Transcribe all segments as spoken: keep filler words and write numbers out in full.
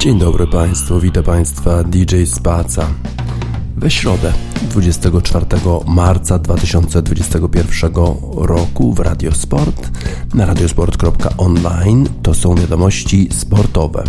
Dzień dobry Państwu, witam Państwa D J Spaca. We środę, dwudziestego czwartego marca dwa tysiące dwudziestego pierwszego roku w Radiosport na radiosport kropka online to są wiadomości sportowe.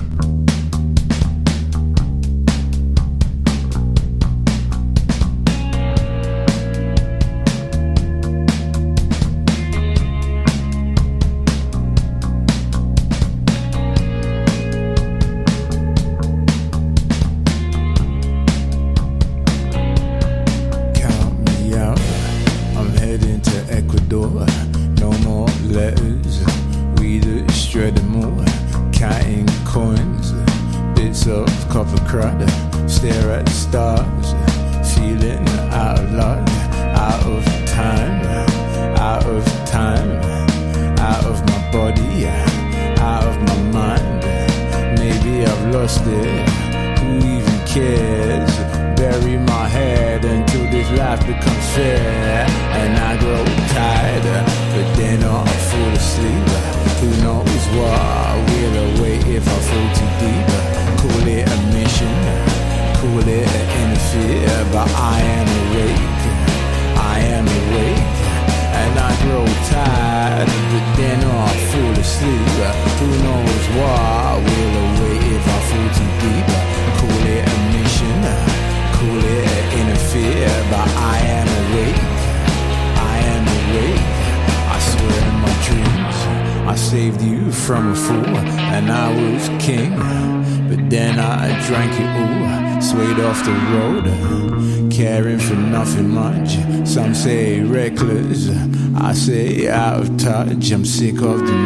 I'm sick of the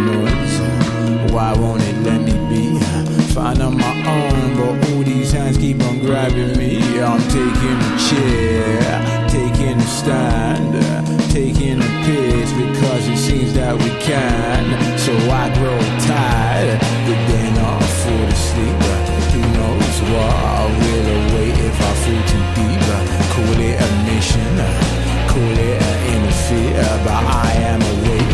noise. Why won't it let me be? Find on my own, but all these hands keep on grabbing me. I'm taking a chair, taking a stand, taking a piss because it seems that we can. So I grow tired, but then I fall asleep. Who knows what will await if I fall too deep? Call it a mission, call it an interfere, but I am awake.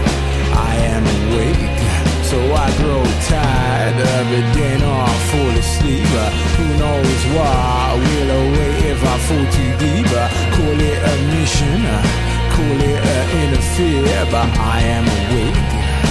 I am awake, so I grow tired, but then I fall asleep. Who knows why will await if I fall too deep? Call it a mission, call it an interfere, but I am awake.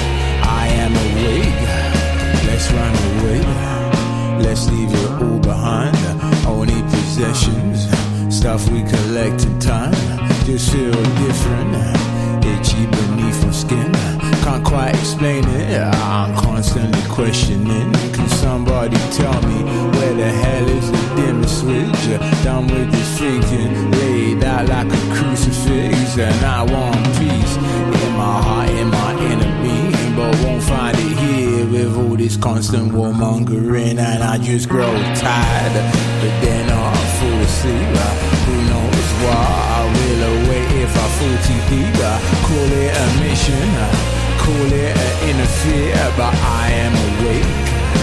I am awake. Let's run away. Let's leave it all behind. Only possessions, stuff we collect in time. Just feel different, itchy beneath my skin. Can't quite explain it, I'm constantly questioning. Can somebody tell me where the hell is the dimmer switch? Done with this thinking, laid out like a crucifix. And I want peace in my heart, in my inner being, but won't find it here with all this constant warmongering. And I just grow tired, but then I fall asleep. Who knows why I will await if I fall too deep? Call it a mission, call it an interfere, but I am awake.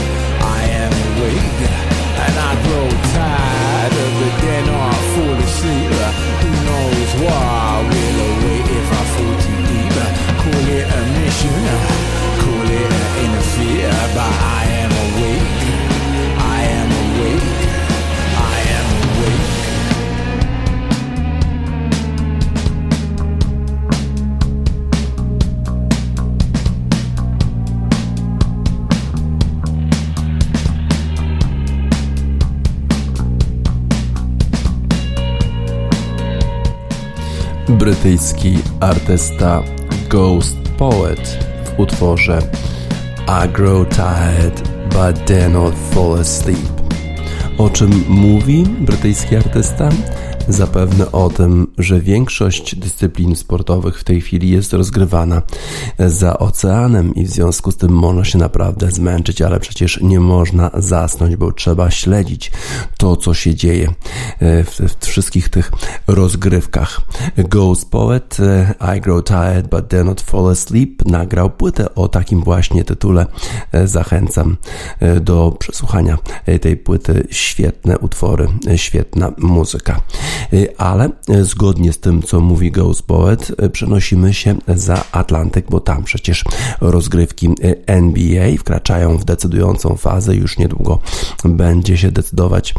I am awake, and I grow tired, but then I fall asleep. Who knows why we'll await if I fall too deep? Call it a mission, call it an interfere, but I am awake. I am awake. I am awake. Brytyjski artysta Ghost Poet w utworze I grow tired but dare not fall asleep. O czym mówi brytyjski artysta? Zapewne o tym, że większość dyscyplin sportowych w tej chwili jest rozgrywana za oceanem i w związku z tym można się naprawdę zmęczyć, ale przecież nie można zasnąć, bo trzeba śledzić to, co się dzieje w, w wszystkich tych rozgrywkach. Ghost Poet, I Grow Tired But Dare Not Fall Asleep, nagrał płytę o takim właśnie tytule. Zachęcam do przesłuchania tej płyty. Świetne utwory, świetna muzyka. Ale zgodnie z tym, co mówi Ghost Poet, przenosimy się za Atlantyk, bo tam przecież rozgrywki N B A wkraczają w decydującą fazę. Już niedługo będzie się decydować,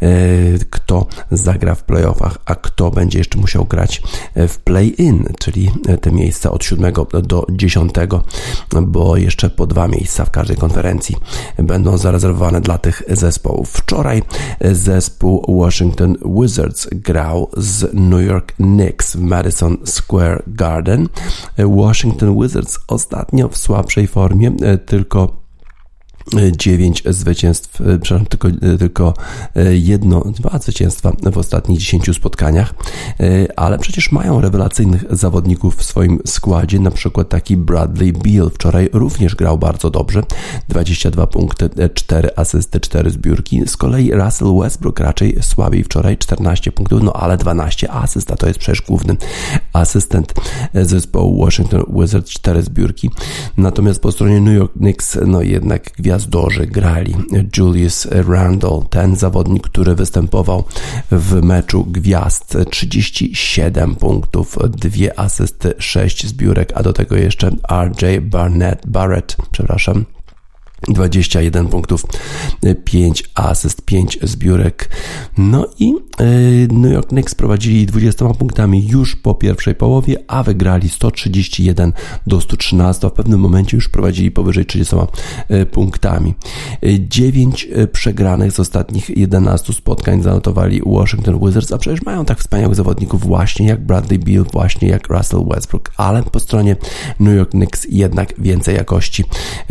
kto zagra w playoffach, a kto będzie jeszcze musiał grać w play-in, czyli te miejsca od siódmego do dziesiątego, bo jeszcze po dwa miejsca w każdej konferencji będą zarezerwowane dla tych zespołów. Wczoraj zespół Washington Wizards grał z New York Knicks w Madison Square Garden. Washington Wizards ostatnio w słabszej formie, tylko dziewięć zwycięstw, przepraszam, tylko, tylko jedno, dwa zwycięstwa w ostatnich dziesięciu spotkaniach, ale przecież mają rewelacyjnych zawodników w swoim składzie, na przykład taki Bradley Beal wczoraj również grał bardzo dobrze, dwadzieścia dwa punkty, cztery asysty, cztery zbiórki, z kolei Russell Westbrook raczej słabiej wczoraj, czternaście punktów, no ale dwanaście asyst, a to jest przecież główny asystent zespołu Washington Wizards, cztery zbiórki, natomiast po stronie New York Knicks, no jednak gwiazdorzy grali. Julius Randle, ten zawodnik, który występował w meczu gwiazd, trzydzieści siedem punktów, dwie asysty, sześć zbiórek, a do tego jeszcze R J Barnett, Barrett, przepraszam, dwadzieścia jeden punktów, pięć asyst, pięć zbiórek. No i New York Knicks prowadzili dwudziestoma punktami już po pierwszej połowie, a wygrali sto trzydzieści jeden do stu trzynastu, a w pewnym momencie już prowadzili powyżej trzydziestoma punktami. dziewięć przegranych z ostatnich jedenastu spotkań zanotowali Washington Wizards, a przecież mają tak wspaniałych zawodników właśnie jak Bradley Beal, właśnie jak Russell Westbrook, ale po stronie New York Knicks jednak więcej jakości.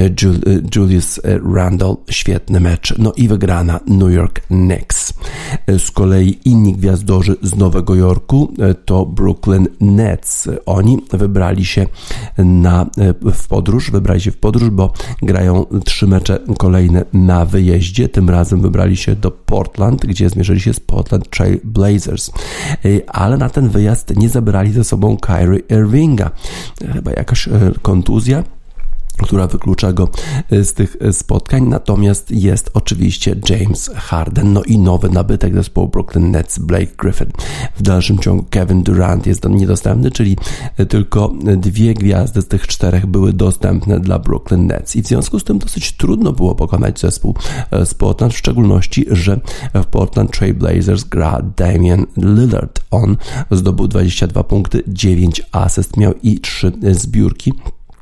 Julius Randle, świetny mecz, no i wygrana New York Knicks. Z kolei inni gwiazdorzy z Nowego Jorku to Brooklyn Nets. Oni wybrali się na, w podróż, wybrali się w podróż, bo grają trzy mecze kolejne na wyjeździe. Tym razem wybrali się do Portland, gdzie zmierzyli się z Portland Trail Blazers. Ale na ten wyjazd nie zabrali ze sobą Kyrie Irvinga. Chyba jakaś kontuzja, która wyklucza go z tych spotkań, natomiast jest oczywiście James Harden, no i nowy nabytek zespołu Brooklyn Nets, Blake Griffin. W dalszym ciągu Kevin Durant jest niedostępny, czyli tylko dwie gwiazdy z tych czterech były dostępne dla Brooklyn Nets i w związku z tym dosyć trudno było pokonać zespół z Portland, w szczególności, że w Portland Trail Blazers gra Damian Lillard. On zdobył dwadzieścia dwa punkty, dziewięć asyst miał i trzy zbiórki.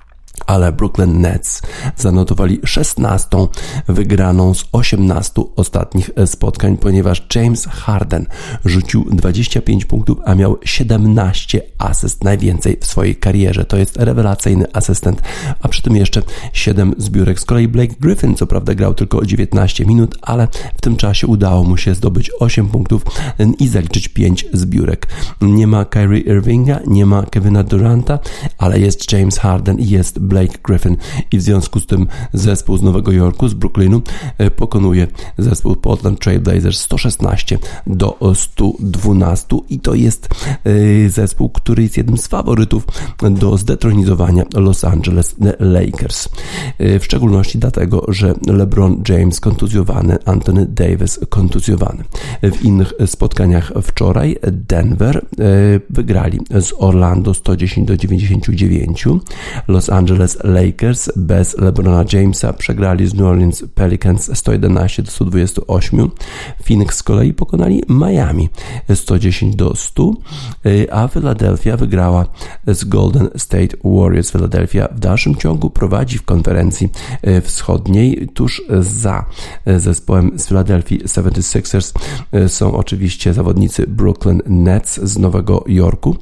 Ale Brooklyn Nets zanotowali szesnastą wygraną z osiemnastu ostatnich spotkań, ponieważ James Harden rzucił dwadzieścia pięć punktów, a miał siedemnaście asyst, najwięcej w swojej karierze. To jest rewelacyjny asystent, a przy tym jeszcze siedem zbiórek. Z kolei Blake Griffin, co prawda grał tylko dziewiętnaście minut, ale w tym czasie udało mu się zdobyć osiem punktów i zaliczyć pięć zbiórek. Nie ma Kyrie Irvinga, nie ma Kevina Duranta, ale jest James Harden i jest Blake Griffin i w związku z tym zespół z Nowego Jorku, z Brooklynu pokonuje zespół Portland Trail Blazers sto szesnaście do stu dwunastu i to jest zespół, który jest jednym z faworytów do zdetronizowania Los Angeles Lakers. W szczególności dlatego, że LeBron James kontuzjowany, Anthony Davis kontuzjowany. W innych spotkaniach wczoraj Denver wygrali z Orlando sto dziesięć do dziewięćdziesięciu dziewięciu. Los Angeles Lakers bez LeBrona Jamesa przegrali z New Orleans Pelicans sto jedenaście do stu dwudziestu ośmiu. Phoenix z kolei pokonali Miami sto dziesięć do stu, a Philadelphia wygrała z Golden State Warriors. Philadelphia w dalszym ciągu prowadzi w konferencji wschodniej. Tuż za zespołem z Philadelphia seventy-sixers są oczywiście zawodnicy Brooklyn Nets z Nowego Jorku,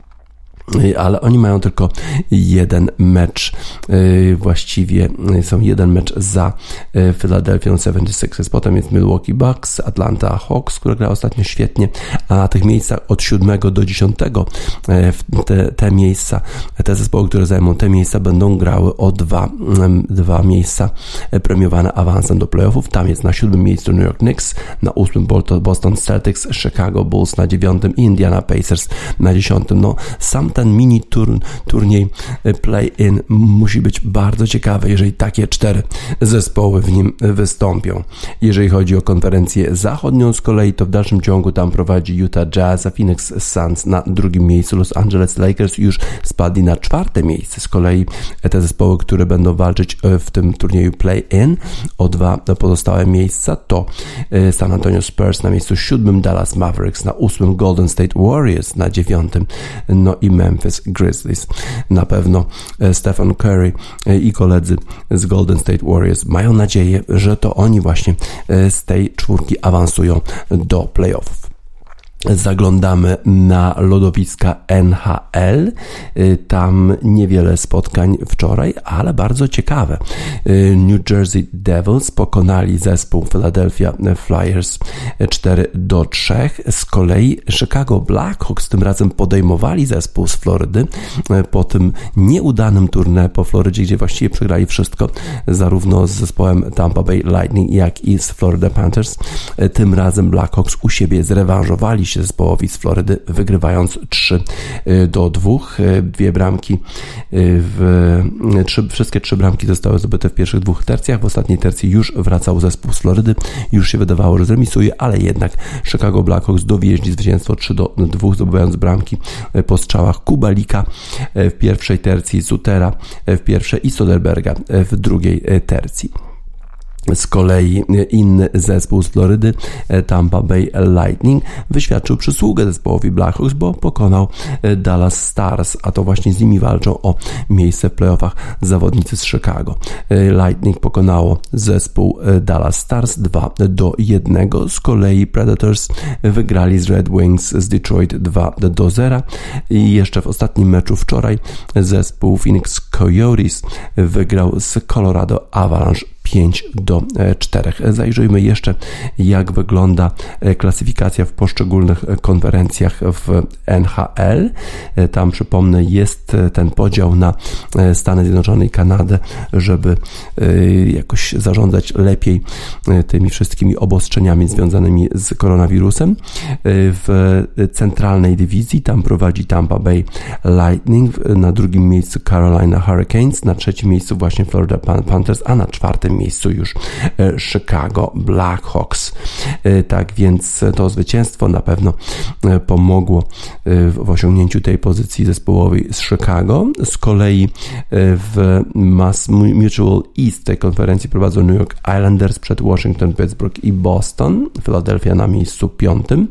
ale oni mają tylko jeden mecz, właściwie są jeden mecz za Philadelphia seventy-sixers, potem jest Milwaukee Bucks, Atlanta Hawks, która gra ostatnio świetnie, a na tych miejscach od siódmego do dziesiątego te, te miejsca, te zespoły, które zajmą te miejsca, będą grały o dwa, dwa miejsca premiowane awansem do playoffów. Tam jest na siódmym miejscu New York Knicks, na ósmym Boston Celtics, Chicago Bulls na dziewiątym i Indiana Pacers na dziesiątym. No, sam ten mini turn, turniej play-in musi być bardzo ciekawy, jeżeli takie cztery zespoły w nim wystąpią. Jeżeli chodzi o konferencję zachodnią z kolei, to w dalszym ciągu tam prowadzi Utah Jazz, a Phoenix Suns na drugim miejscu. Los Angeles Lakers już spadli na czwarte miejsce. Z kolei te zespoły, które będą walczyć w tym turnieju play-in o dwa pozostałe miejsca, to San Antonio Spurs na miejscu siódmym, Dallas Mavericks na ósmym, Golden State Warriors na dziewiątym, no i Memphis Grizzlies. Na pewno Stephen Curry i koledzy z Golden State Warriors mają nadzieję, że to oni właśnie z tej czwórki awansują do playoffów. Zaglądamy na lodowiska N H L. Tam niewiele spotkań wczoraj, ale bardzo ciekawe. New Jersey Devils pokonali zespół Philadelphia Flyers cztery do trzech. Z kolei Chicago Blackhawks tym razem podejmowali zespół z Florydy po tym nieudanym tournée po Florydzie, gdzie właściwie przegrali wszystko, zarówno z zespołem Tampa Bay Lightning, jak i z Florida Panthers. Tym razem Blackhawks u siebie zrewanżowali się zespołowi z Florydy, wygrywając trzy do dwóch. Dwie bramki, w, trzy, wszystkie trzy bramki zostały zdobyte w pierwszych dwóch tercjach. W ostatniej tercji już wracał zespół z Florydy. Już się wydawało, że zremisuje, ale jednak Chicago Blackhawks dowieźli zwycięstwo trzy do dwóch, zdobywając bramki po strzałach Kubalika w pierwszej tercji, Zutera w pierwszej i Soderberga w drugiej tercji. Z kolei inny zespół z Florydy, Tampa Bay Lightning, wyświadczył przysługę zespołowi Blackhawks, bo pokonał Dallas Stars, a to właśnie z nimi walczą o miejsce w playoffach zawodnicy z Chicago. Lightning pokonało zespół Dallas Stars dwa do jednego, z kolei Predators wygrali z Red Wings z Detroit dwa do zera i jeszcze w ostatnim meczu wczoraj zespół Phoenix Coyotes wygrał z Colorado Avalanche pięć do czterech. Zajrzyjmy jeszcze, jak wygląda klasyfikacja w poszczególnych konferencjach w N H L. Tam, przypomnę, jest ten podział na Stany Zjednoczone i Kanadę, żeby jakoś zarządzać lepiej tymi wszystkimi obostrzeniami związanymi z koronawirusem. W centralnej dywizji tam prowadzi Tampa Bay Lightning, na drugim miejscu Carolina Hurricanes, na trzecim miejscu właśnie Florida Panthers, a na czwartym miejscu już Chicago Blackhawks. Tak więc to zwycięstwo na pewno pomogło w osiągnięciu tej pozycji zespołowej z Chicago. Z kolei w Mass Mutual East tej konferencji prowadzą New York Islanders przed Washington, Pittsburgh i Boston. Philadelphia na miejscu piątym.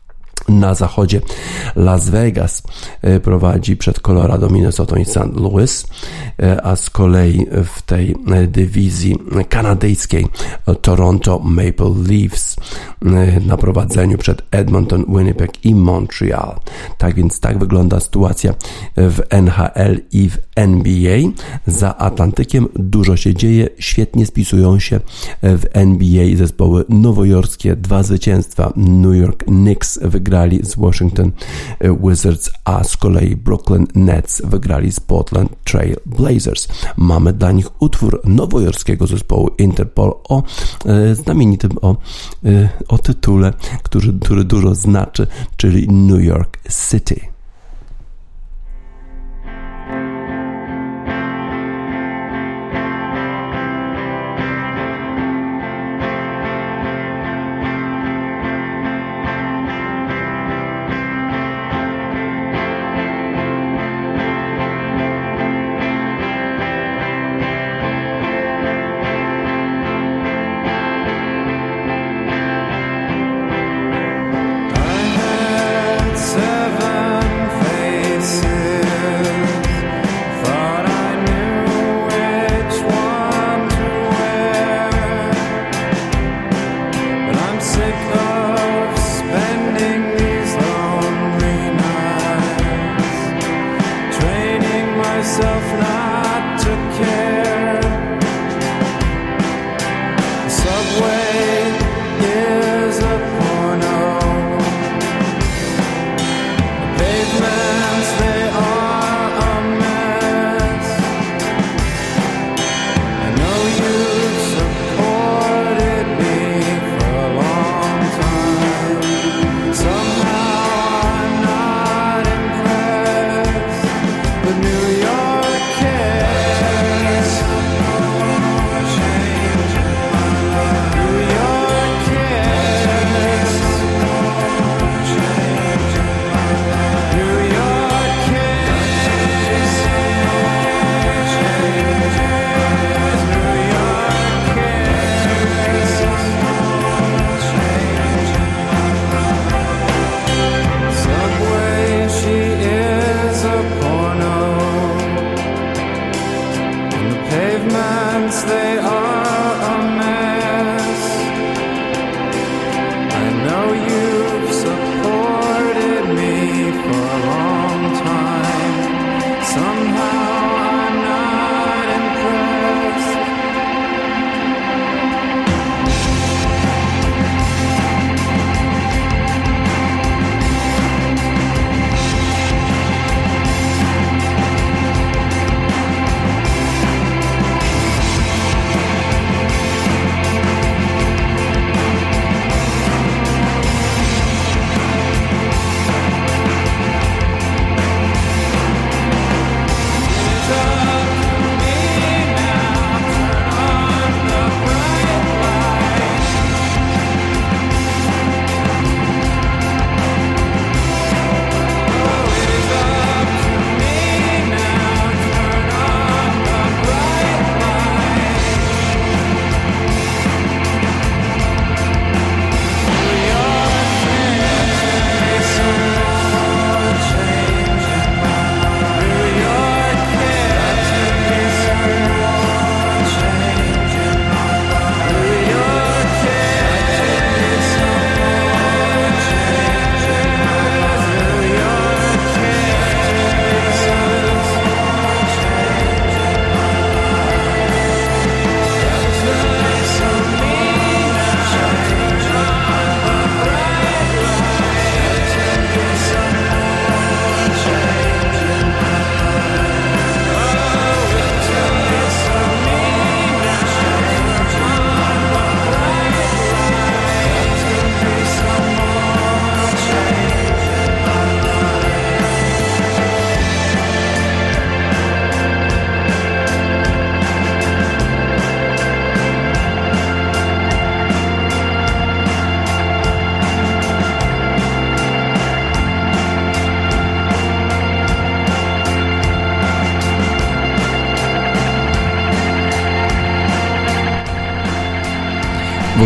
Na zachodzie Las Vegas prowadzi przed Colorado, Minnesota i Saint Louis, a z kolei w tej dywizji kanadyjskiej Toronto Maple Leafs na prowadzeniu przed Edmonton, Winnipeg i Montreal. Tak więc tak wygląda sytuacja w N H L i w N B A. Za Atlantykiem dużo się dzieje, świetnie spisują się w N B A zespoły nowojorskie, dwa zwycięstwa. New York Knicks wygrali z Washington Wizards, a z kolei Brooklyn Nets wygrali z Portland Trail Blazers. Mamy dla nich utwór nowojorskiego zespołu Interpol o e, znamienitym o, e, o tytule, który, który dużo znaczy, czyli New York City. Seven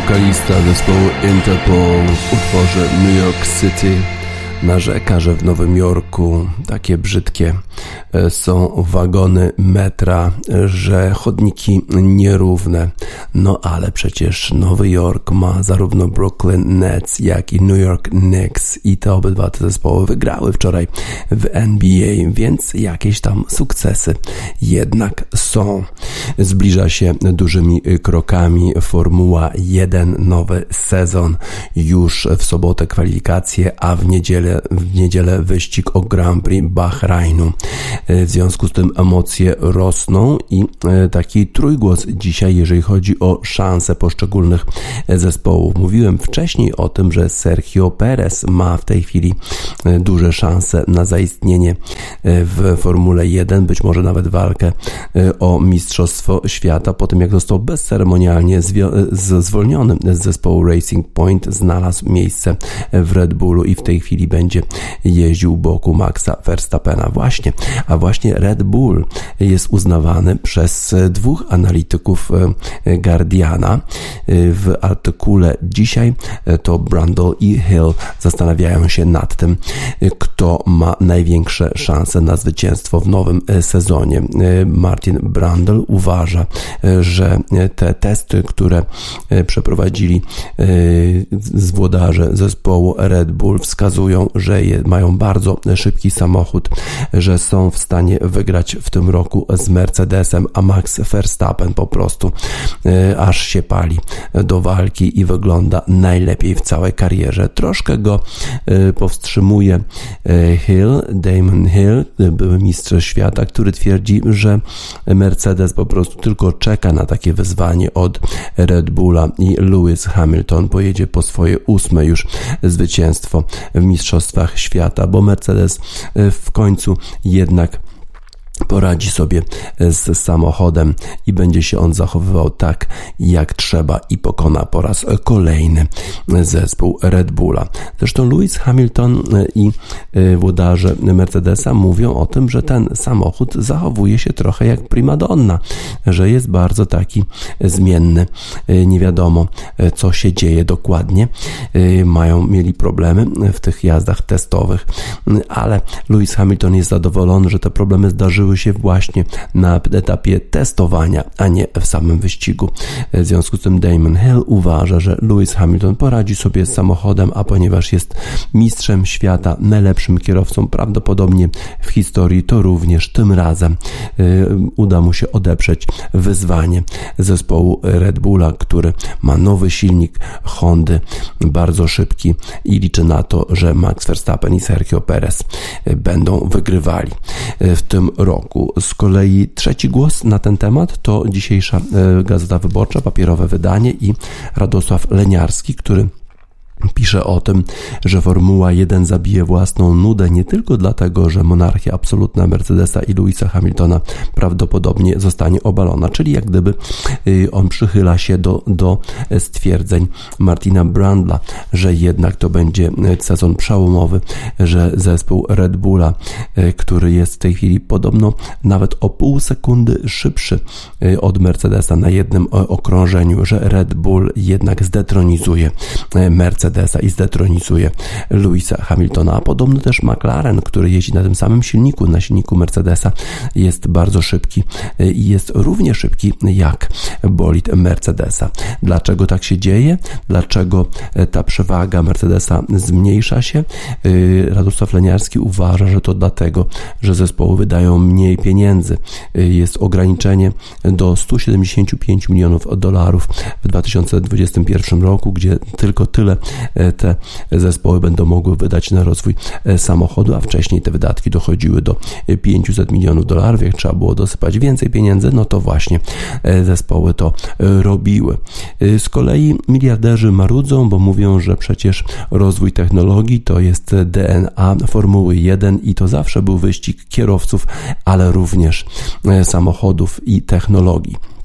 wokalista zespołu Interpol w utworze New York City narzeka, że w Nowym Jorku takie brzydkie są wagony metra, że chodniki nierówne. No ale przecież Nowy Jork ma zarówno Brooklyn Nets, jak i New York Knicks i te obydwa te zespoły wygrały wczoraj w N B A, więc jakieś tam sukcesy jednak są. Zbliża się dużymi krokami Formuła jeden, nowy sezon. Już w sobotę kwalifikacje, a w niedzielę, w niedzielę wyścig o Grand Prix Bahrajnu. W związku z tym emocje rosną i taki trójgłos dzisiaj, jeżeli chodzi o szanse poszczególnych zespołów. Mówiłem wcześniej o tym, że Sergio Perez ma w tej chwili duże szanse na zaistnienie w Formule jeden, być może nawet walkę o Mistrzostwo Świata. Po tym jak został bezceremonialnie zwolniony z zespołu Racing Point, znalazł miejsce w Red Bullu i w tej chwili będzie jeździł boku Maxa Verstappena. Właśnie, a właśnie Red Bull jest uznawany przez dwóch analityków Guardiana. W artykule dzisiaj to Brundle i Hill zastanawiają się nad tym, kto ma największe szanse na zwycięstwo w nowym sezonie. Martin Brundle uważa, że te testy, które przeprowadzili włodarze zespołu Red Bull, wskazują, że mają bardzo szybki samochód, że są w stanie wygrać w tym roku z Mercedesem, a Max Verstappen po prostu e, aż się pali do walki i wygląda najlepiej w całej karierze. Troszkę go e, powstrzymuje e, Hill, Damon Hill, były mistrz świata, który twierdzi, że Mercedes po prostu tylko czeka na takie wyzwanie od Red Bulla i Lewis Hamilton pojedzie po swoje ósme już zwycięstwo w Mistrzostwach Świata, bo Mercedes w końcu jednak poradzi sobie z samochodem i będzie się on zachowywał tak, jak trzeba i pokona po raz kolejny zespół Red Bulla. Zresztą Lewis Hamilton i włodarze Mercedesa mówią o tym, że ten samochód zachowuje się trochę jak primadonna, że jest bardzo taki zmienny. Nie wiadomo, co się dzieje dokładnie. Mają, mieli problemy w tych jazdach testowych, ale Lewis Hamilton jest zadowolony, że te problemy zdarzyły się właśnie na etapie testowania, a nie w samym wyścigu. W związku z tym Damon Hill uważa, że Lewis Hamilton poradzi sobie z samochodem, a ponieważ jest mistrzem świata, najlepszym kierowcą prawdopodobnie w historii, to również tym razem y, uda mu się odeprzeć wyzwanie zespołu Red Bulla, który ma nowy silnik Hondy, bardzo szybki i liczy na to, że Max Verstappen i Sergio Perez będą wygrywali w tym roku. Z kolei trzeci głos na ten temat to dzisiejsza Gazeta Wyborcza, papierowe wydanie i Radosław Leniarski, który pisze o tym, że Formuła jeden zabije własną nudę nie tylko dlatego, że monarchia absolutna Mercedesa i Lewisa Hamiltona prawdopodobnie zostanie obalona, czyli jak gdyby on przychyla się do, do stwierdzeń Martina Brundla, że jednak to będzie sezon przełomowy, że zespół Red Bulla, który jest w tej chwili podobno nawet o pół sekundy szybszy od Mercedesa na jednym okrążeniu, że Red Bull jednak zdetronizuje Mercedes i zdetronizuje Lewisa Hamiltona, a podobno też McLaren, który jeździ na tym samym silniku, na silniku Mercedesa, jest bardzo szybki i jest równie szybki jak bolid Mercedesa. Dlaczego tak się dzieje? Dlaczego ta przewaga Mercedesa zmniejsza się? Radosław Leniarski uważa, że to dlatego, że zespoły wydają mniej pieniędzy. Jest ograniczenie do stu siedemdziesięciu pięciu milionów dolarów w dwa tysiące dwudziestym pierwszym roku, gdzie tylko tyle te zespoły będą mogły wydać na rozwój samochodu, a wcześniej te wydatki dochodziły do pięciuset milionów dolarów. Jak trzeba było dosypać więcej pieniędzy, no to właśnie zespoły to robiły. Z kolei miliarderzy marudzą, bo mówią, że przecież rozwój technologii to jest D N A Formuły jeden i to zawsze był wyścig kierowców, ale również samochodów i technologii.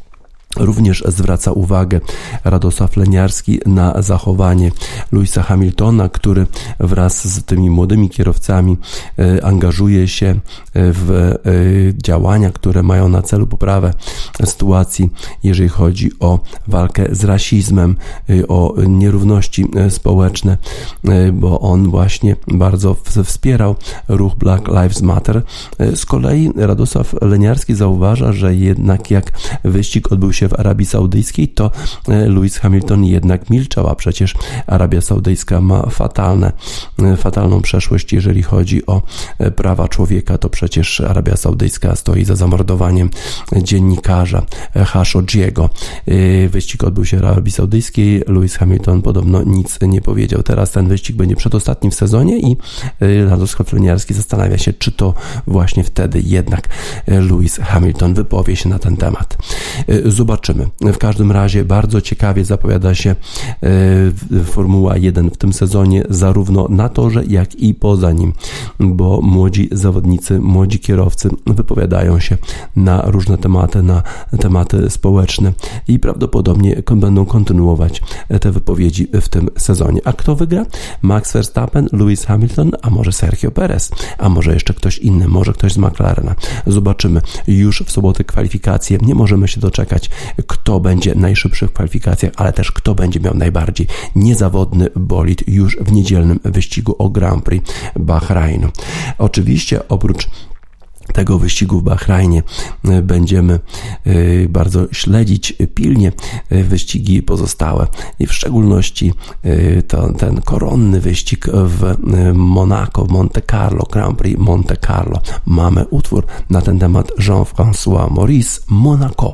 Również zwraca uwagę Radosław Leniarski na zachowanie Lewisa Hamiltona, który wraz z tymi młodymi kierowcami angażuje się w działania, które mają na celu poprawę sytuacji, jeżeli chodzi o walkę z rasizmem, o nierówności społeczne, bo on właśnie bardzo wspierał ruch Black Lives Matter. Z kolei Radosław Leniarski zauważa, że jednak jak wyścig odbył się w Arabii Saudyjskiej, to Lewis Hamilton jednak milczał, a przecież Arabia Saudyjska ma fatalne, fatalną przeszłość, jeżeli chodzi o prawa człowieka. To przecież Arabia Saudyjska stoi za zamordowaniem dziennikarza Khashoggiego. Wyścig odbył się w Arabii Saudyjskiej, Lewis Hamilton podobno nic nie powiedział. Teraz ten wyścig będzie przedostatni w sezonie i Radosław Leniarski zastanawia się, czy to właśnie wtedy jednak Lewis Hamilton wypowie się na ten temat. Zobaczymy. W każdym razie bardzo ciekawie zapowiada się Formuła jeden w tym sezonie, zarówno na torze, jak i poza nim, bo młodzi zawodnicy, młodzi kierowcy wypowiadają się na różne tematy, na tematy społeczne i prawdopodobnie będą kontynuować te wypowiedzi w tym sezonie. A kto wygra? Max Verstappen, Lewis Hamilton, a może Sergio Perez, a może jeszcze ktoś inny, może ktoś z McLarena. Zobaczymy. Już w sobotę kwalifikacje. Nie możemy się doczekać, kto będzie najszybszy w kwalifikacjach, ale też kto będzie miał najbardziej niezawodny bolid już w niedzielnym wyścigu o Grand Prix Bahrajnu. Oczywiście oprócz tego wyścigu w Bahrajnie będziemy bardzo śledzić pilnie wyścigi pozostałe i w szczególności to, ten koronny wyścig w Monako, w Monte Carlo, Grand Prix Monte Carlo. Mamy utwór na ten temat Jean-François Maurice, Monaco.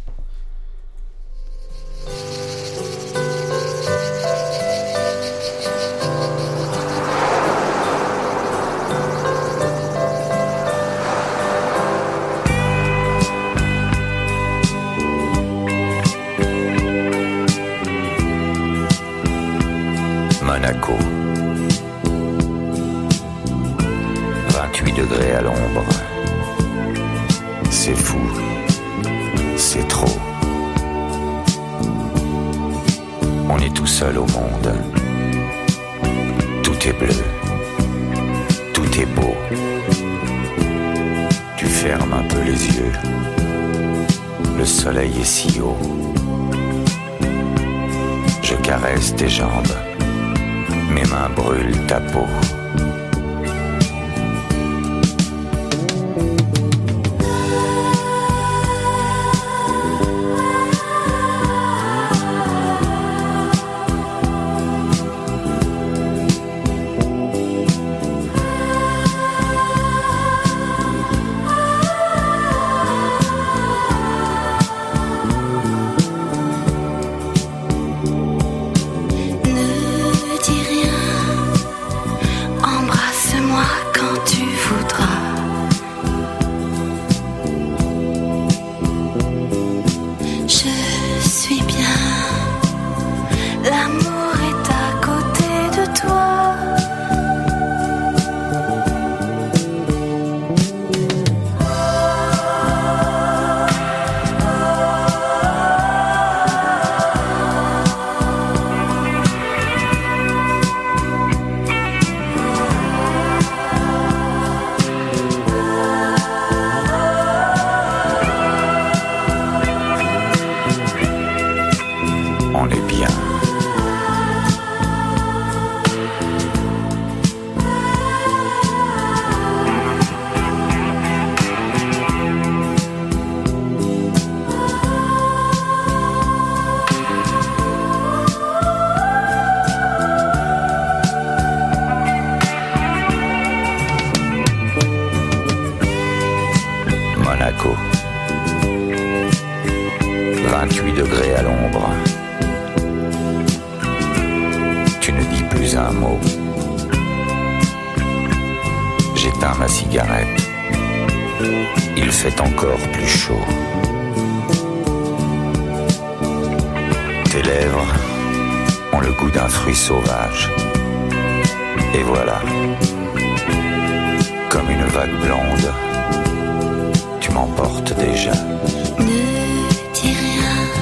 Monaco, vingt-huit degrés à l'ombre. C'est fou, c'est trop. On est tout seul au monde. Tout est bleu, tout est beau. Tu fermes un peu les yeux. Le soleil est si haut. Je caresse tes jambes. Mes mains brûlent ta peau. vingt-huit degrés à l'ombre. Tu ne dis plus un mot. J'éteins ma cigarette. Il fait encore plus chaud. Tes lèvres ont le goût d'un fruit sauvage. Et voilà, comme une vague blonde, tu m'emportes déjà. Ne dis rien,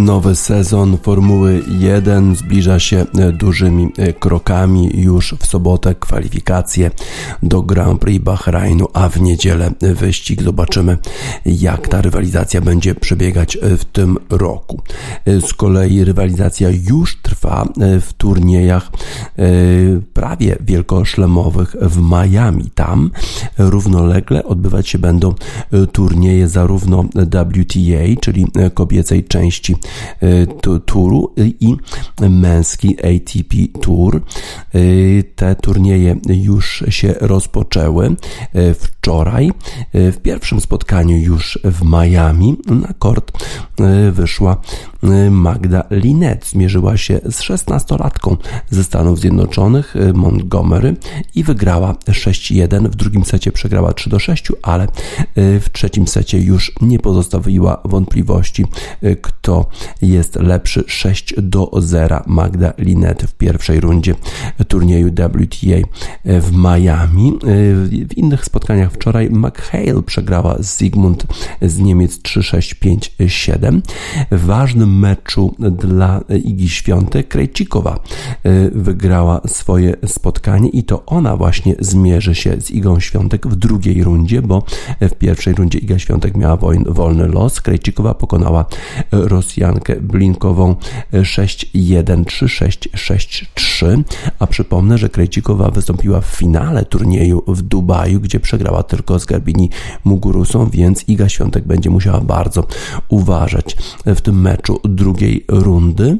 Nowy sezon Formuły jeden zbliża się dużymi krokami. Już w sobotę kwalifikacje do Grand Prix Bahrajnu, a w niedzielę wyścig. Zobaczymy, jak ta rywalizacja będzie przebiegać w tym roku. Z kolei rywalizacja już trwa w turniejach prawie wielkoszlemowych w Miami. Tam równolegle odbywać się będą turnieje zarówno W T A, czyli kobiecej części turu, i męski A T P Tour. Te turnieje już się rozpoczęły wczoraj. W pierwszym spotkaniu już w Miami na kort wyszła Magda Linette. Zmierzyła się z szesnastolatką ze Stanów Zjednoczonych, Montgomery, i wygrała sześć jeden. W drugim secie przegrała trzy do sześciu, ale w trzecim secie już nie pozostawiła wątpliwości, kto jest lepszy. Sześć do zera Magda Linette w pierwszej rundzie turnieju W T A w Miami. W innych spotkaniach wczoraj McHale przegrała z Zygmunt z Niemiec trzy sześć pięć siedem. W ważnym meczu dla Igi Świątek Krejcikowa wygrała swoje spotkanie i to ona właśnie zmierzy się z Igą Świątek w drugiej rundzie, bo w pierwszej rundzie Iga Świątek miała wolny los. Krejcikowa pokonała Rosjankę Blinkową sześć jeden, trzy sześć, sześć trzy, a przypomnę, że Krejcikowa wystąpiła w finale turnieju w Dubaju, gdzie przegrała tylko z Garbini Muguruzą, więc Iga Świątek będzie musiała bardzo uważać w tym meczu drugiej rundy.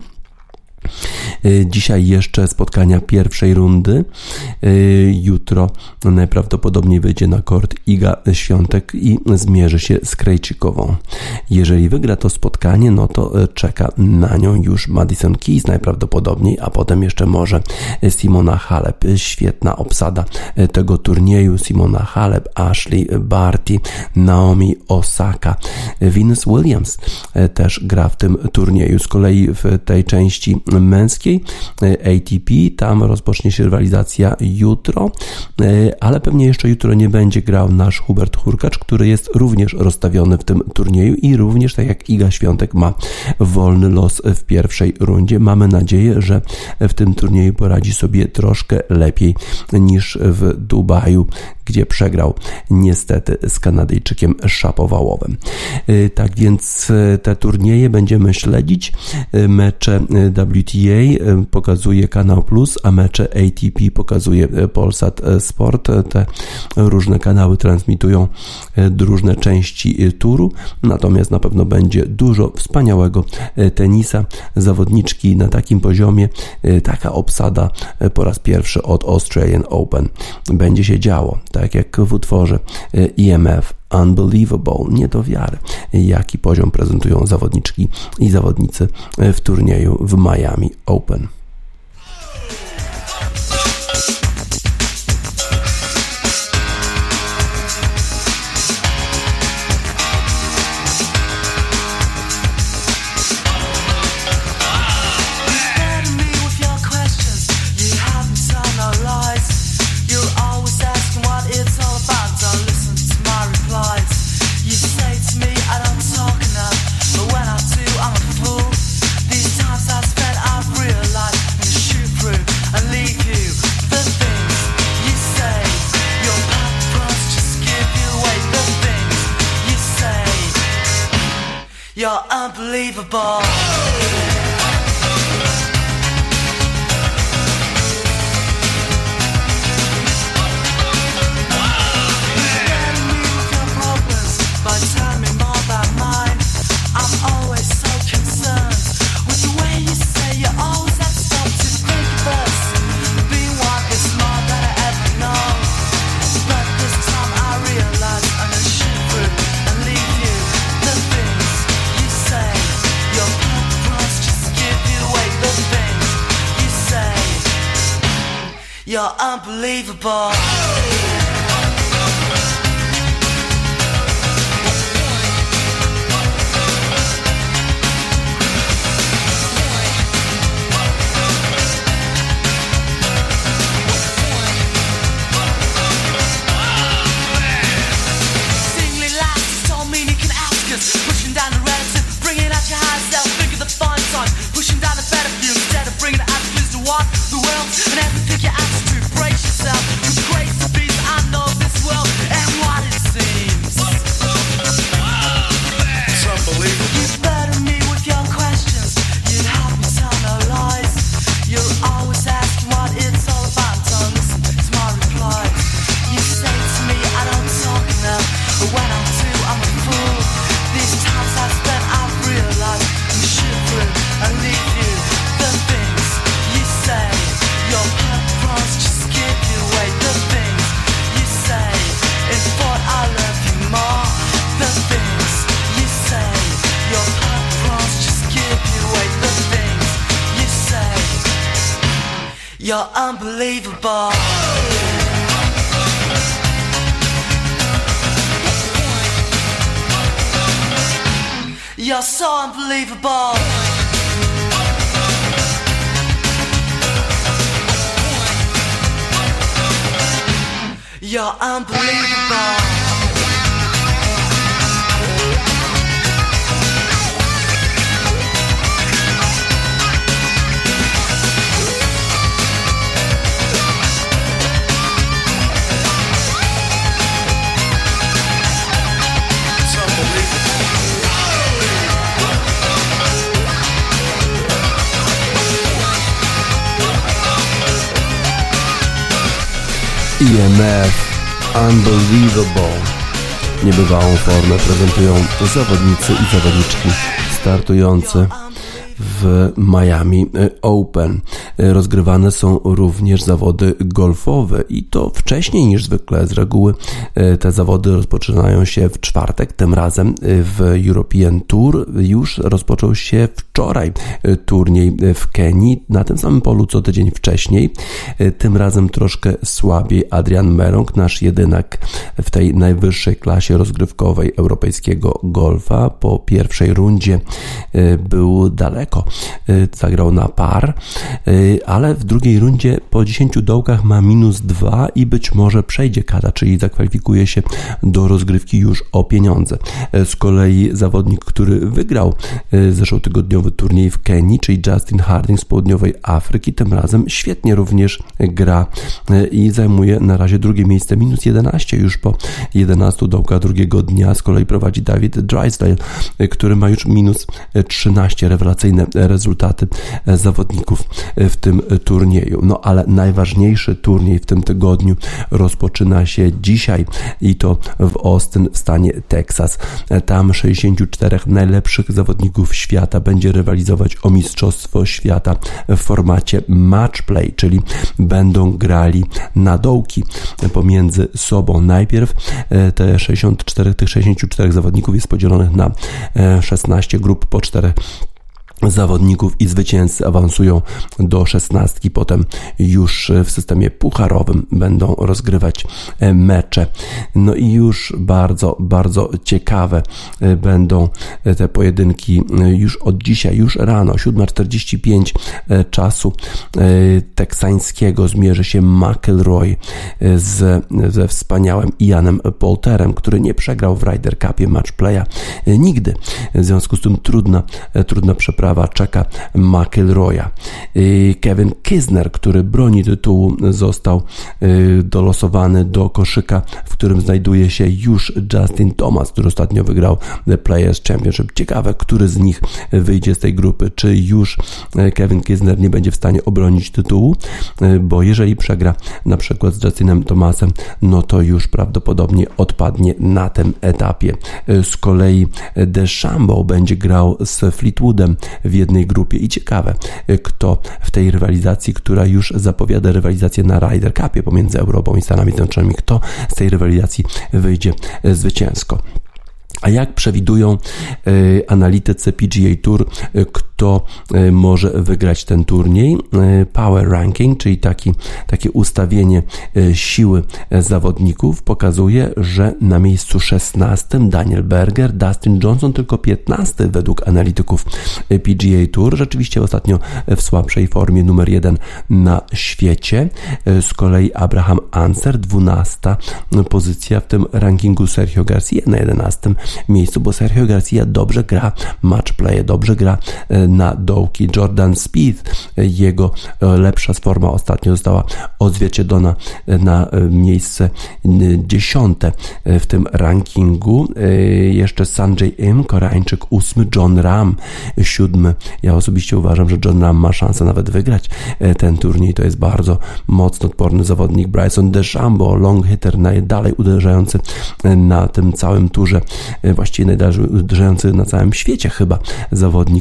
Dzisiaj jeszcze spotkania pierwszej rundy. Jutro najprawdopodobniej wyjdzie na kort Iga Świątek i zmierzy się z Krejcikową. Jeżeli wygra to spotkanie, no to czeka na nią już Madison Keys najprawdopodobniej, a potem jeszcze może Simona Halep. Świetna obsada tego turnieju. Simona Halep, Ashley Barty, Naomi Osaka. Venus Williams też gra w tym turnieju. Z kolei w tej części męskiej A T P, tam rozpocznie się rywalizacja jutro, ale pewnie jeszcze jutro nie będzie grał nasz Hubert Hurkacz, który jest również rozstawiony w tym turnieju i również, tak jak Iga Świątek, ma wolny los w pierwszej rundzie. Mamy nadzieję, że w tym turnieju poradzi sobie troszkę lepiej niż w Dubaju, gdzie przegrał niestety z Kanadyjczykiem Szapowałowem. Tak więc te turnieje będziemy śledzić. Mecze W T A pokazuje Kanał Plus, a mecze A T P pokazuje Polsat Sport. Te różne kanały transmitują różne części turu, natomiast na pewno będzie dużo wspaniałego tenisa. Zawodniczki na takim poziomie, taka obsada po raz pierwszy od Australian Open. Będzie się działo, tak jak w utworze E M F. Unbelievable, nie do wiary, jaki poziom prezentują zawodniczki i zawodnicy w turnieju w Miami Open. You're unbelievable. You're unbelievable. Singly lies, don't mean you can ask us. Pushing down the relative, bringing out your high self, figure the You're unbelievable. You're so unbelievable. You're unbelievable. E M F Unbelievable. Niebywałą formę prezentują zawodnicy i zawodniczki startujące w Miami Open. Rozgrywane są również zawody golfowe i to wcześniej niż zwykle. Z reguły te zawody rozpoczynają się w czwartek, tym razem w European Tour już rozpoczął się wczoraj turniej w Kenii na tym samym polu co tydzień wcześniej. Tym razem troszkę słabiej Adrian Meronk, nasz jedynak w tej najwyższej klasie rozgrywkowej europejskiego golfa. Po pierwszej rundzie był daleko. Zagrał na par, ale w drugiej rundzie po dziesięciu dołkach ma minus dwa i być może przejdzie kata, czyli zakwalifikuje się do rozgrywki już o pieniądze. Z kolei zawodnik, który wygrał zeszłotygodniowy turniej w Kenii, czyli Justin Harding z południowej Afryki, tym razem świetnie również gra i zajmuje na razie drugie miejsce, minus jedenaście już po jedenastu dołkach drugiego dnia. Z kolei prowadzi David Drysdale, który ma już minus trzynaście, rewelacyjne rezultaty zawodników w tym turnieju. No ale najważniejszy turniej w tym tygodniu rozpoczyna się dzisiaj i to w Austin w stanie Teksas. Tam sześćdziesięciu czterech najlepszych zawodników świata będzie rywalizować o mistrzostwo świata w formacie match play, czyli będą grali na dołki pomiędzy sobą. Najpierw te sześćdziesiąt cztery, tych sześćdziesięciu czterech zawodników jest podzielonych na szesnaście grup po czterech zawodników i zwycięzcy awansują do szesnastki. Potem już w systemie pucharowym będą rozgrywać mecze. No i już bardzo, bardzo ciekawe będą te pojedynki już od dzisiaj, już rano, siódma czterdzieści pięć czasu teksańskiego zmierzy się McIlroy z, ze wspaniałym Ianem Poulterem, który nie przegrał w Ryder Cupie match playa nigdy. W związku z tym trudna, trudna przeprawa czeka McIlroya. Kevin Kisner, który broni tytułu, został dolosowany do koszyka, w którym znajduje się już Justin Thomas, który ostatnio wygrał The Players Championship. Ciekawe, który z nich wyjdzie z tej grupy. Czy już Kevin Kisner nie będzie w stanie obronić tytułu, bo jeżeli przegra na przykład z Justinem Thomasem, no to już prawdopodobnie odpadnie na tym etapie. Z kolei DeChambeau będzie grał z Fleetwoodem w jednej grupie i ciekawe, kto w tej rywalizacji, która już zapowiada rywalizację na Ryder Cupie pomiędzy Europą i Stanami Zjednoczonymi, kto z tej rywalizacji wyjdzie zwycięsko. A jak przewidują y, analitycy P G A Tour, y, kto y, może wygrać ten turniej? Y, Power Ranking, czyli taki, takie ustawienie y, siły y, zawodników, pokazuje, że na miejscu szesnastym Daniel Berger, Dustin Johnson tylko piętnasty według analityków y, P G A Tour. Rzeczywiście ostatnio w słabszej formie, numer jeden na świecie. Y, z kolei Abraham Ancer, dwunasta pozycja w tym rankingu, Sergio Garcia na jedenastym miejscu, bo Sergio Garcia dobrze gra match play, dobrze gra na dołki. Jordan Spieth, jego lepsza forma ostatnio została odzwierciedlona na miejsce dziesiąte w tym rankingu. Jeszcze Sanjay Im, Koreańczyk ósmy, John Ram siódmy. Ja osobiście uważam, że John Ram ma szansę nawet wygrać ten turniej. To jest bardzo mocno odporny zawodnik. Bryson DeChambeau, long hitter, najdalej uderzający na tym całym turze, właściwie najdalej uderzający na całym świecie chyba zawodnik z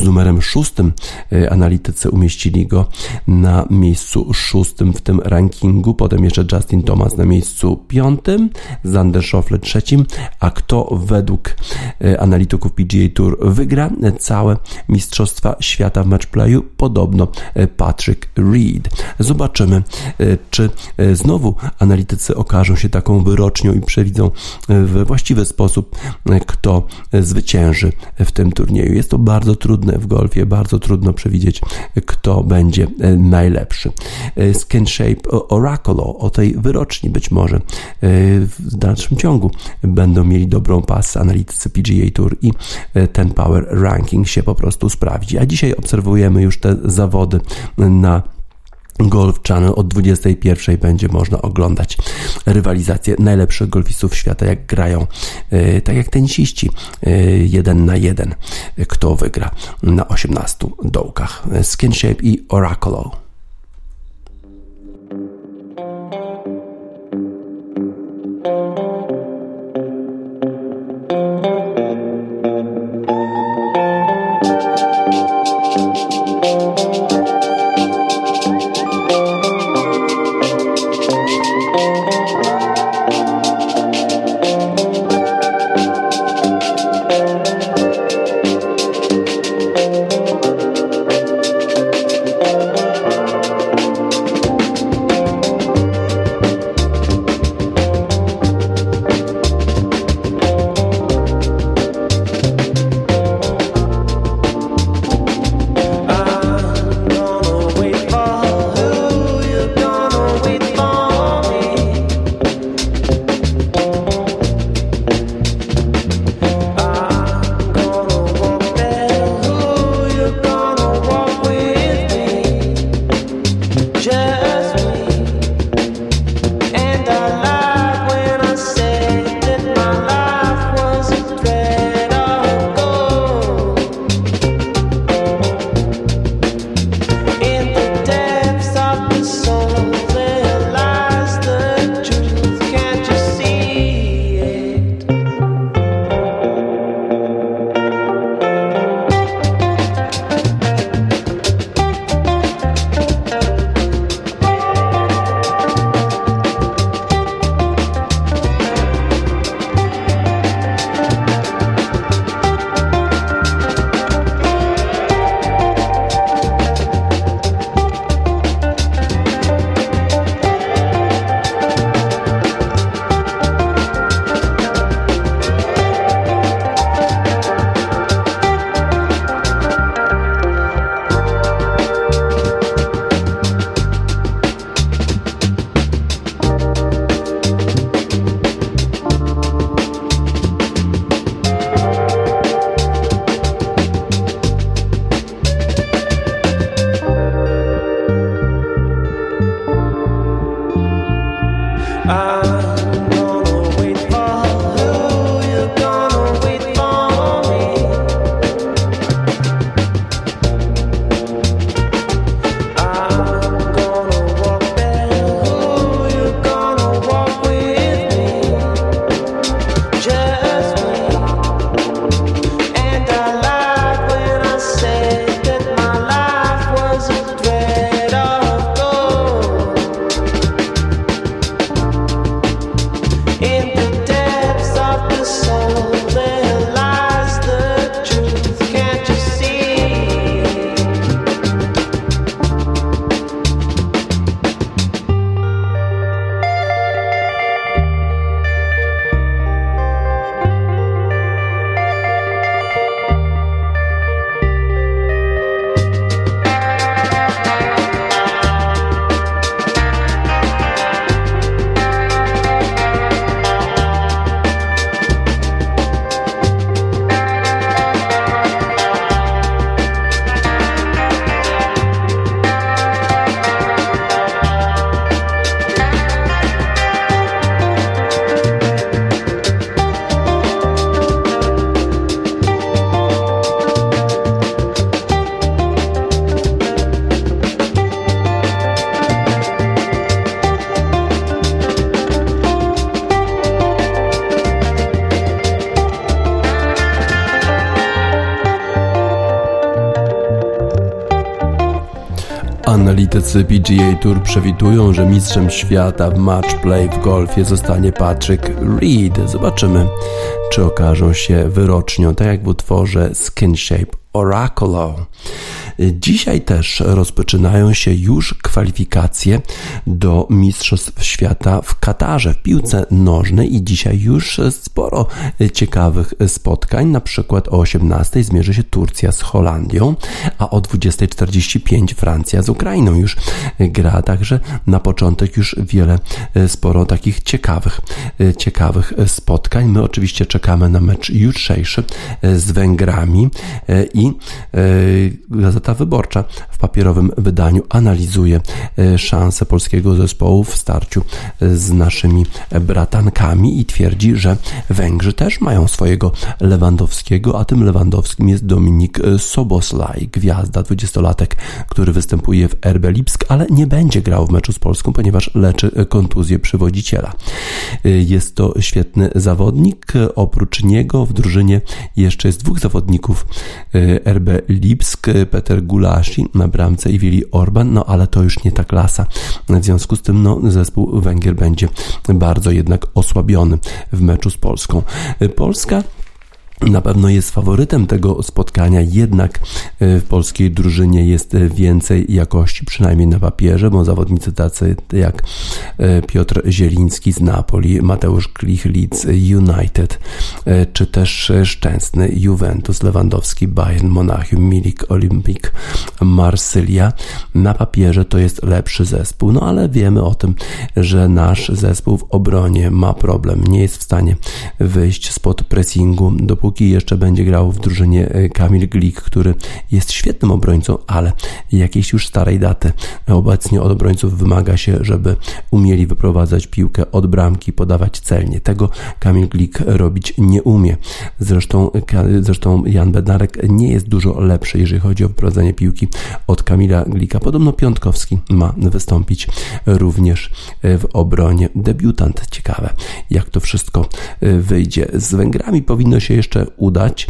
z numerem szóstym. Analitycy umieścili go na miejscu szóstym w tym rankingu, potem jeszcze Justin Thomas na miejscu piątym, Xander Schauffele trzecim, a kto według analityków P G A Tour wygra całe Mistrzostwa Świata w matchplayu? Podobno Patrick Reed. Zobaczymy, czy znowu analitycy okażą się taką wyrocznią i przewidzą we właściwy sposób, kto zwycięży w tym turnieju. Jest to bardzo trudne w golfie, bardzo trudno przewidzieć, kto będzie najlepszy. Skin Shape Oracle, o tej wyroczni być może w dalszym ciągu będą mieli dobrą pasę analitycy P G A Tour i ten Power Ranking się po prostu sprawdzi. A dzisiaj obserwujemy już te zawody na Golf Channel. Od dwudziestej pierwszej będzie można oglądać rywalizację najlepszych golfistów świata, jak grają, e, tak jak tenisiści, e, jeden na jeden, kto wygra na osiemnastu dołkach. Skin Shape i Oracle. Bye. Analitycy P G A Tour przewidują, że mistrzem świata w match play w golfie zostanie Patrick Reed. Zobaczymy, czy okażą się wyrocznią, tak jak w utworze Skin Shape Oraculo. Dzisiaj też rozpoczynają się już kwalifikacje do Mistrzostw Świata w Katarze w piłce nożnej i dzisiaj już sporo ciekawych spotkań. Na przykład o osiemnastej zmierzy się Turcja z Holandią, a o dwudziestej czterdzieści pięć Francja z Ukrainą już gra, także na początek już wiele, sporo takich ciekawych, ciekawych spotkań. My oczywiście czekamy na mecz jutrzejszy z Węgrami i Gazeta Wyborcza w papierowym wydaniu analizuje szanse polskiego zespołu w starciu z naszymi bratankami i twierdzi, że Węgrzy też mają swojego Lewandowskiego, a tym Lewandowskim jest Dominik Szoboszlai, gwiazda, dwudziestolatek, który występuje w R B Lipsk, ale nie będzie grał w meczu z Polską, ponieważ leczy kontuzję przywodziciela. Jest to świetny zawodnik. Oprócz niego w drużynie jeszcze jest dwóch zawodników R B Lipsk, Peter Gulasi na bramce i Willi Orban, no ale to już nie ta klasa. W związku z tym no, zespół Węgier będzie bardzo jednak osłabiony w meczu z Polską. Polska na pewno jest faworytem tego spotkania, jednak w polskiej drużynie jest więcej jakości, przynajmniej na papierze, bo zawodnicy tacy jak Piotr Zieliński z Napoli, Mateusz Klich Leeds United, czy też Szczęsny Juventus, Lewandowski Bayern Monachium, Milik Olympique Marsylia. Na papierze to jest lepszy zespół, no ale wiemy o tym, że nasz zespół w obronie ma problem, nie jest w stanie wyjść spod pressingu, dopóki jeszcze będzie grał w drużynie Kamil Glik, który jest świetnym obrońcą, ale jakiejś już starej daty obecnie od obrońców wymaga się, żeby umieli wyprowadzać piłkę od bramki, podawać celnie. Tego Kamil Glik robić nie umie. Zresztą, zresztą Jan Bednarek nie jest dużo lepszy, jeżeli chodzi o wyprowadzanie piłki od Kamila Glika. Podobno Piątkowski ma wystąpić również w obronie. Debiutant. Ciekawe, jak to wszystko wyjdzie. Z Węgrami powinno się jeszcze udać.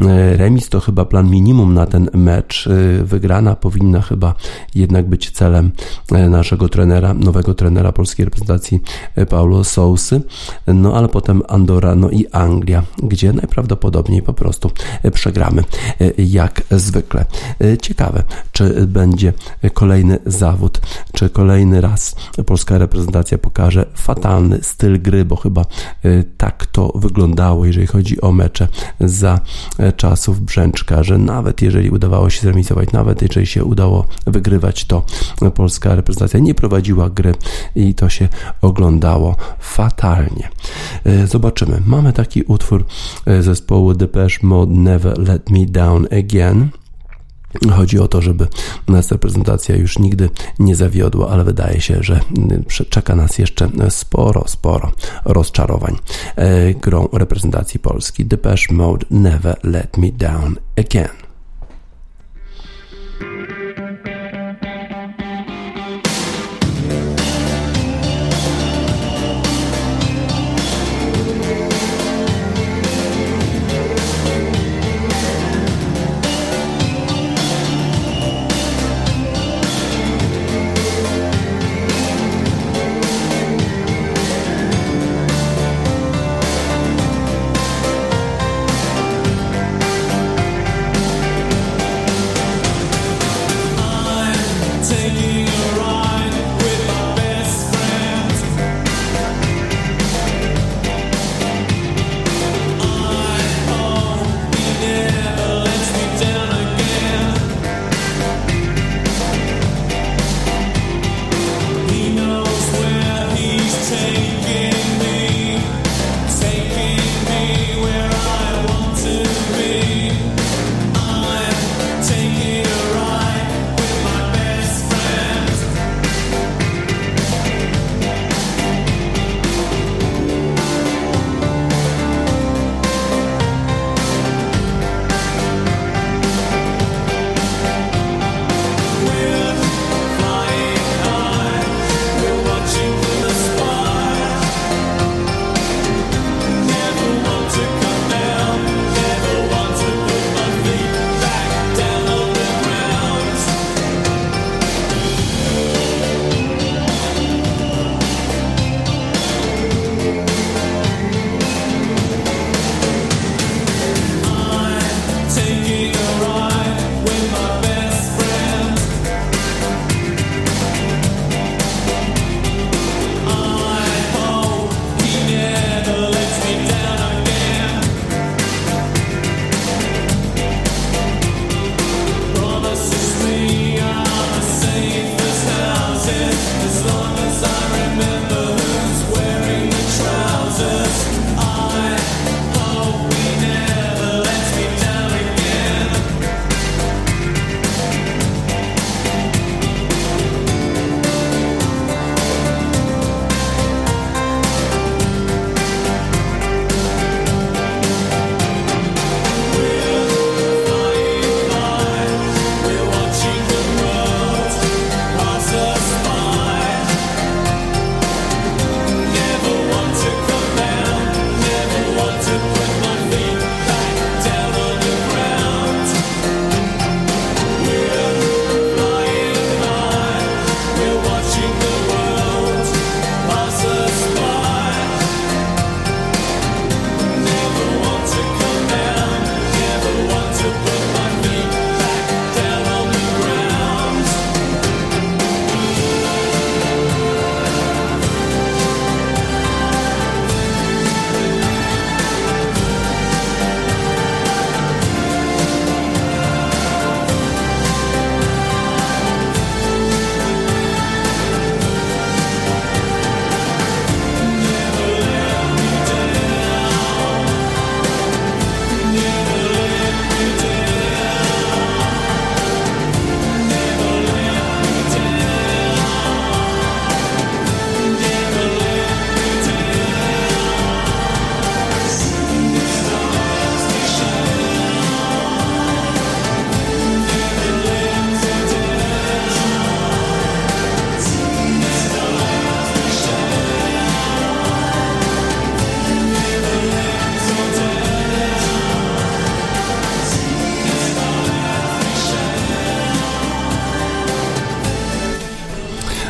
Remis to chyba plan minimum na ten mecz. Wygrana powinna chyba jednak być celem naszego trenera, nowego trenera polskiej reprezentacji Paulo Sousy. No ale potem Andora, no i Anglia, gdzie najprawdopodobniej po prostu przegramy jak zwykle. Ciekawe, czy będzie kolejny zawód, czy kolejny raz polska reprezentacja pokaże fatalny styl gry, bo chyba tak to wyglądało, jeżeli chodzi o mecze za czasów Brzęczka, że nawet jeżeli udawało się zremisować, nawet jeżeli się udało wygrywać, to polska reprezentacja nie prowadziła gry i to się oglądało fatalnie. Zobaczymy. Mamy taki utwór zespołu Depeche Mode, Never Let Me Down Again. Chodzi o to, żeby nas reprezentacja już nigdy nie zawiodła, ale wydaje się, że czeka nas jeszcze sporo, sporo rozczarowań grą reprezentacji Polski. Depeche Mode, Never Let Me Down Again.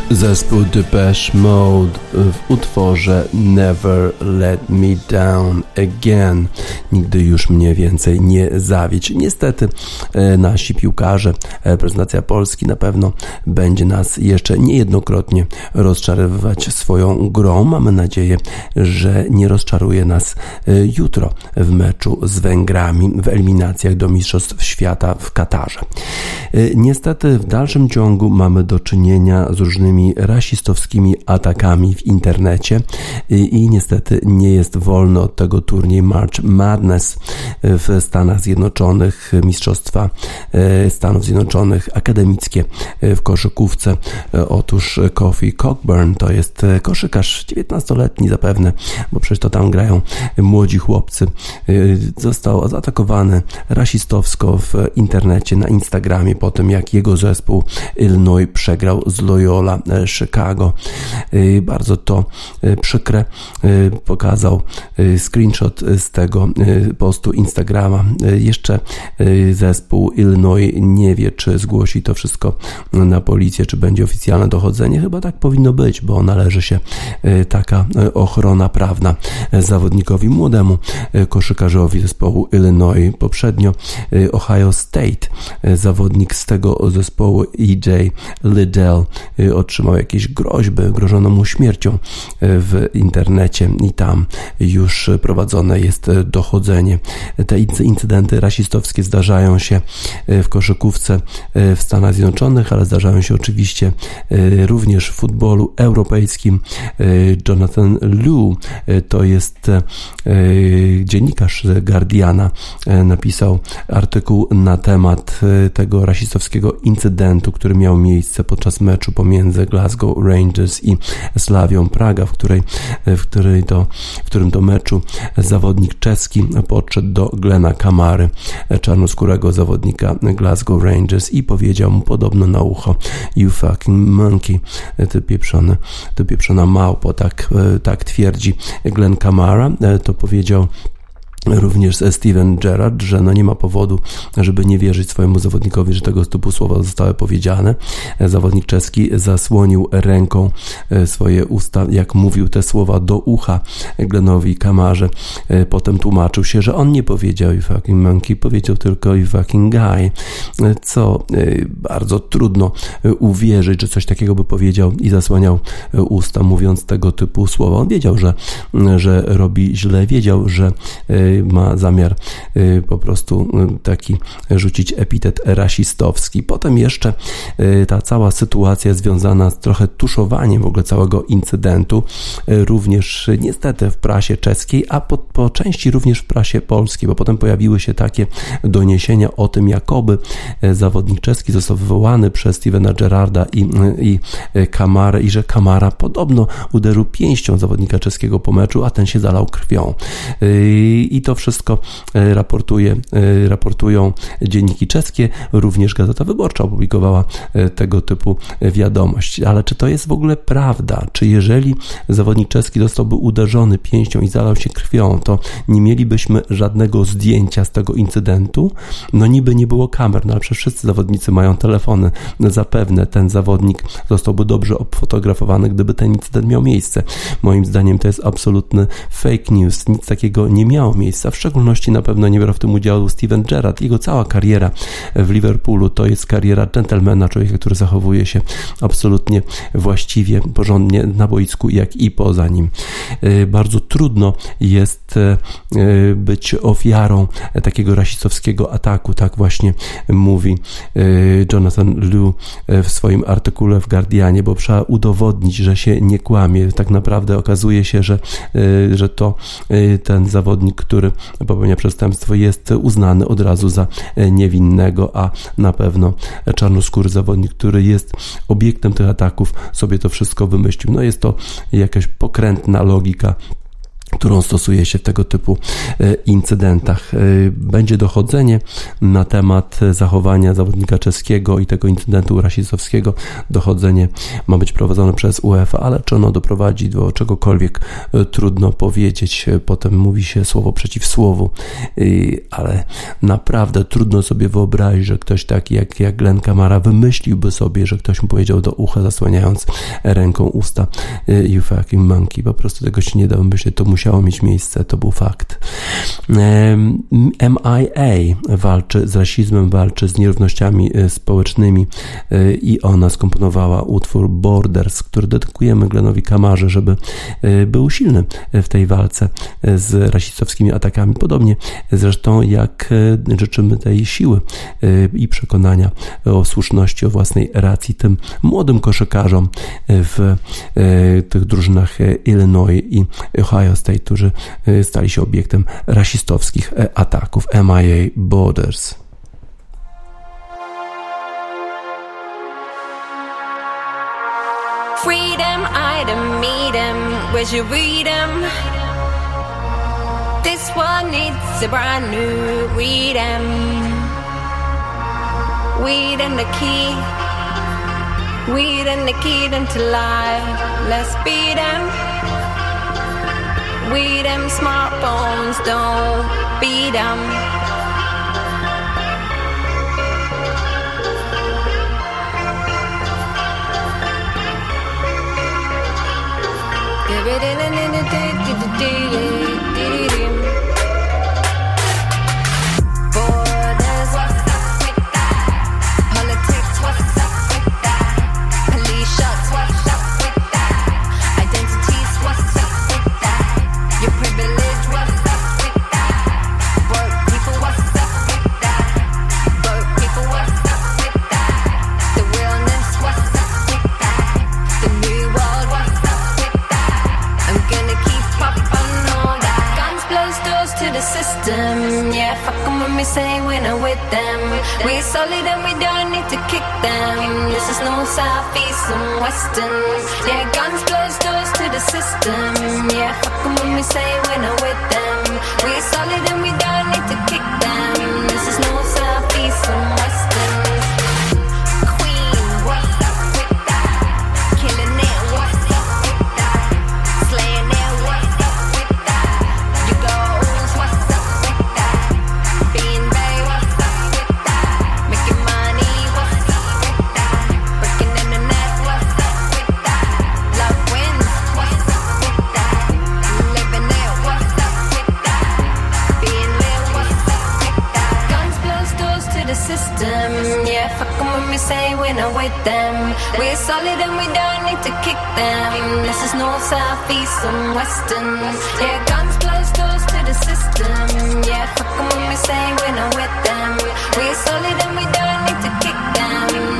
Zespół Depeche Mode w utworze Never Let Me Down Again. Nigdy już mnie więcej nie zawiedź. Niestety nasi piłkarze, reprezentacja Polski na pewno będzie nas jeszcze niejednokrotnie rozczarowywać swoją grą. Mamy nadzieję, że nie rozczaruje nas jutro w meczu z Węgrami w eliminacjach do Mistrzostw Świata w Katarze. Niestety w dalszym ciągu mamy do czynienia z różnymi rasistowskimi atakami w internecie i, i niestety nie jest wolno od tego turniej March Madness w Stanach Zjednoczonych, Mistrzostwa Stanów Zjednoczonych akademickie w koszykówce. Otóż Kofi Cockburn to jest koszykarz dziewiętnastoletni zapewne, bo przecież to tam grają młodzi chłopcy. Został zaatakowany rasistowsko w internecie, na Instagramie po tym, jak jego zespół Illinois przegrał z Loyola Chicago. Bardzo to przykre. Pokazał screenshot z tego postu Instagrama. Jeszcze zespół Illinois nie wie, czy zgłosi to wszystko na policję, czy będzie oficjalne dochodzenie. Chyba tak powinno być, bo należy się taka ochrona prawna zawodnikowi młodemu koszykarzowi zespołu Illinois. Poprzednio Ohio State, zawodnik z tego zespołu E J Liddell otrzymał jakieś groźby, grożono mu śmiercią w internecie i tam już prowadzone jest dochodzenie. Te incydenty rasistowskie zdarzają się w koszykówce w Stanach Zjednoczonych, ale zdarzają się oczywiście również w futbolu europejskim. Jonathan Liu, to jest dziennikarz Guardiana, napisał artykuł na temat tego rasistowskiego incydentu, który miał miejsce podczas meczu pomiędzy Glasgow Rangers i Slavią Praga, w której, w której to, w którym to meczu zawodnik czeski podszedł do Glena Kamary, czarnoskórego zawodnika Glasgow Rangers, i powiedział mu podobno na ucho: "You fucking monkey", ty pieprzony, ty pieprzona małpo, tak, tak twierdzi Glen Kamara. To powiedział również Steven Gerrard, że no nie ma powodu, żeby nie wierzyć swojemu zawodnikowi, że tego typu słowa zostały powiedziane. Zawodnik czeski zasłonił ręką swoje usta, jak mówił te słowa do ucha Glenowi Kamarze. Potem tłumaczył się, że on nie powiedział "you fucking monkey", powiedział tylko "you fucking guy", co bardzo trudno uwierzyć, że coś takiego by powiedział, i zasłaniał usta, mówiąc tego typu słowa. On wiedział, że, że robi źle, wiedział, że ma zamiar po prostu taki rzucić epitet rasistowski. Potem jeszcze ta cała sytuacja związana z trochę tuszowaniem w ogóle całego incydentu, również niestety w prasie czeskiej, a po, po części również w prasie polskiej, bo potem pojawiły się takie doniesienia o tym, jakoby zawodnik czeski został wywołany przez Stevena Gerrarda i, i Kamarę, i że Kamara podobno uderzył pięścią zawodnika czeskiego po meczu, a ten się zalał krwią. I to wszystko raportuje, raportują dzienniki czeskie, również Gazeta Wyborcza opublikowała tego typu wiadomość. Ale czy to jest w ogóle prawda? Czy jeżeli zawodnik czeski zostałby uderzony pięścią i zalał się krwią, to nie mielibyśmy żadnego zdjęcia z tego incydentu? No niby nie było kamer, no ale przecież wszyscy zawodnicy mają telefony. Zapewne ten zawodnik zostałby dobrze obfotografowany, gdyby ten incydent miał miejsce. Moim zdaniem to jest absolutny fake news. Nic takiego nie miało miejsca. W szczególności na pewno nie brał w tym udziału Steven Gerrard. Jego cała kariera w Liverpoolu to jest kariera dżentelmena, człowieka, który zachowuje się absolutnie właściwie, porządnie na boisku, jak i poza nim. Bardzo trudno jest być ofiarą takiego rasistowskiego ataku, tak właśnie mówi Jonathan Liu w swoim artykule w Guardianie, bo trzeba udowodnić, że się nie kłamie. Tak naprawdę okazuje się, że, że to ten zawodnik, który popełnia przestępstwo, jest uznany od razu za niewinnego, a na pewno czarnoskóry zawodnik, który jest obiektem tych ataków, sobie to wszystko wymyślił. No jest to jakaś pokrętna logika, którą stosuje się w tego typu incydentach. Będzie dochodzenie na temat zachowania zawodnika czeskiego i tego incydentu rasistowskiego. Dochodzenie ma być prowadzone przez UEFA, ale czy ono doprowadzi do czegokolwiek, trudno powiedzieć. Potem mówi się słowo przeciw słowu, ale naprawdę trudno sobie wyobrazić, że ktoś taki jak, jak Glenn Kamara wymyśliłby sobie, że ktoś mu powiedział do ucha, zasłaniając ręką usta, you fucking monkey. Po prostu tego się nie da myśleć, to musiało mieć miejsce, to był fakt. M I A walczy z rasizmem, walczy z nierównościami społecznymi i ona skomponowała utwór Borders, który dedykujemy Glennowi Kamarze, żeby był silny w tej walce z rasistowskimi atakami. Podobnie zresztą jak życzymy tej siły i przekonania o słuszności, o własnej racji tym młodym koszykarzom w tych drużynach Illinois i Ohio State, którzy stali się obiektem rasistowskich ataków. M I A Borders. Freedom, I don't meet him. Where's your freedom? This one needs a brand new freedom. Weed and the key. Weed and the key to life. Let's beat them. We them smartphones, don't beat them. Borders, what's up with that? Politics, what's up with that? Police shots, what's up with that? Identities, what's up with that? Your privilege, what's up with that? Broke people, what's up with that? Broke people, what's up with that? The realness, what's up with that? The new world, what's up with that? I'm gonna keep up on all that. Guns blows doors to the system. Yeah, fuck 'em when we say we're not with them. We're solid and we don't need to kick them. This is no south, east and western. Yeah, guns blows doors to the system. Yeah, fuck 'em when we say we're not with them. We're solid and we don't need to kick them. This is no south, east and western. Queen, what's up with that? Killing it, what's up with that? Slaying it, what's up with that? You goals, what's up with that? Being Bay, what's up with that? Making money, what's up with that? Breaking in the net, what's up with that? Love wins, what's up with that? Living it, what's up with that? Being lit, what's up with that? Guns blows doors to the system. Yeah, fuck 'em when we say we're not with them. We're solid and we don't need to kick them. This is north, south, east and western. Yeah, guns blows doors to the system. Yeah, fuck 'em when we say we're not with them. We're solid and we don't need to kick them.